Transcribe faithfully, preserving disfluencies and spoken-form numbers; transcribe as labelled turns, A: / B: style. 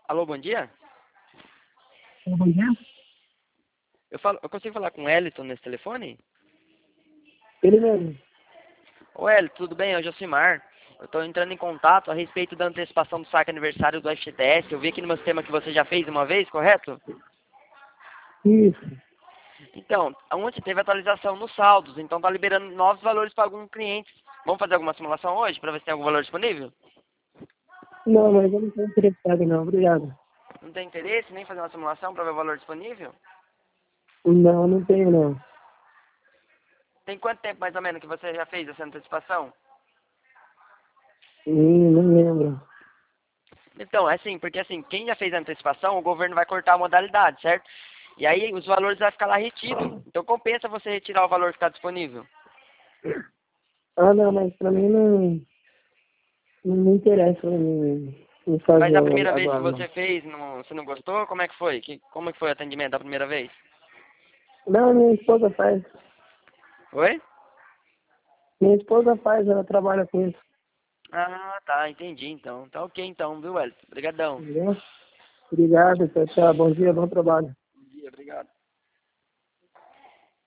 A: Alô, bom dia?
B: Bom dia.
A: Eu, falo, eu consigo falar com o Wellington nesse telefone?
B: Ele mesmo.
A: Ô Wellington, tudo bem? Eu sou o Josimar. Eu estou entrando em contato a respeito da antecipação do saque aniversário do F G T S. Eu vi aqui no meu sistema que você já fez uma vez, correto?
B: Isso.
A: Então, ontem teve atualização nos saldos, então tá liberando novos valores para alguns clientes. Vamos fazer alguma simulação hoje para ver se tem algum valor disponível?
B: Não, mas eu não estou interessado não, obrigado.
A: Não tem interesse nem fazer uma simulação para ver o valor disponível?
B: Não, não tenho não.
A: Tem quanto tempo mais ou menos que você já fez essa antecipação?
B: Hum, não lembro.
A: Então, é assim, porque assim, quem já fez a antecipação, o governo vai cortar a modalidade, certo? E aí os valores vão ficar lá retidos. Então compensa você retirar o valor que está disponível.
B: Ah, não, mas pra mim não, não me interessa em, em
A: Mas
B: fazer
A: a primeira vez que
B: agora não.
A: você fez, não, você não gostou? Como é que foi? Que, como é que foi o atendimento da primeira vez?
B: Não, minha esposa faz.
A: Oi?
B: Minha esposa faz, ela trabalha com isso.
A: Ah, tá, entendi então. Tá ok então, viu, Wellington? Obrigadão.
B: Entendeu? Obrigado, tchau, tchau. Bom dia, bom trabalho.
A: Bom dia, obrigado.